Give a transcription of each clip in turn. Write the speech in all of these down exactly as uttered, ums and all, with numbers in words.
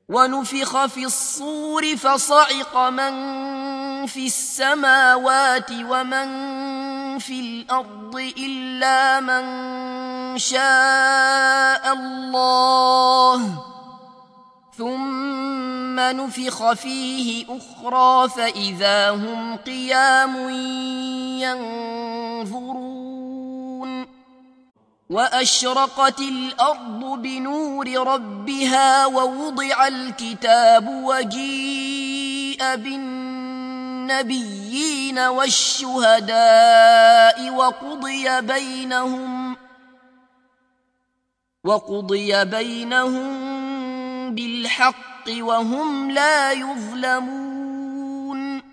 ونفخ في الصور فصعق من في السماوات ومن في الأرض إلا من شاء الله، ثم نفخ فيه أخرى فإذا هم قيام ينظرون. وأشرقت الأرض بنور ربها ووضع الكتاب وجيء بالنبيين والشهداء وقضي بينهم وقضي بينهم بالحق وهم لا يظلمون.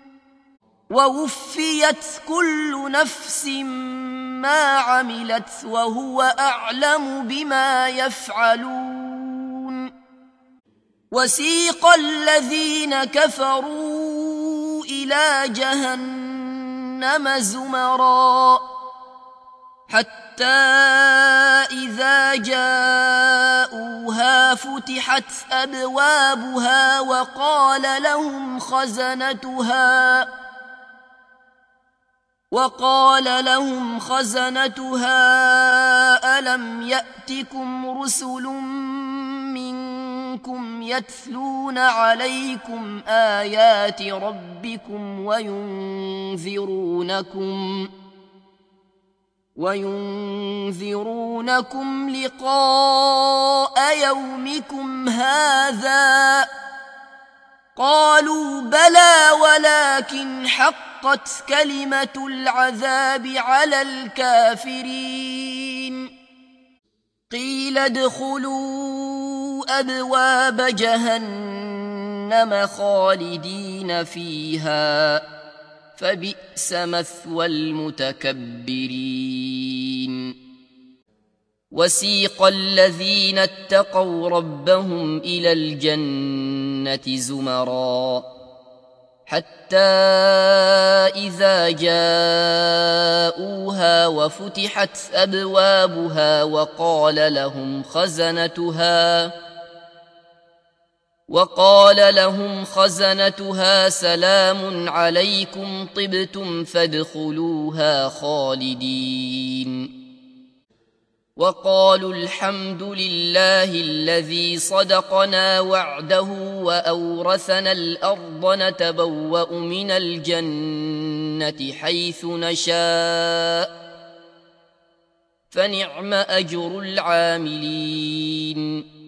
ووفيت كل نفس ما عملت وهو أعلم بما يفعلون. وسيق الذين كفروا إلى جهنم زمرا حتى إذا جاءوها فتحت أبوابها وقال لهم خزنتها وقال لهم خزنتها ألم يأتكم رسل منكم يتلون عليكم آيات ربكم وينذرونكم وينذرونكم لقاء يومكم هذا؟ قالوا بلى ولكن حقت كلمة العذاب على الكافرين. قيل ادخلوا أبواب جهنم خالدين فيها فبئس مثوى المتكبرين. وسيق الذين اتقوا ربهم إلى الجنة زمرا حتى إذا جاءوها وفتحت أبوابها وقال لهم خزنتها وقال لهم خزنتها سلام عليكم طبتم فادخلوها خالدين. وقالوا الحمد لله الذي صدقنا وعده وأورثنا الأرض نتبوأ من الجنة حيث نشاء فنعم أجر العاملين.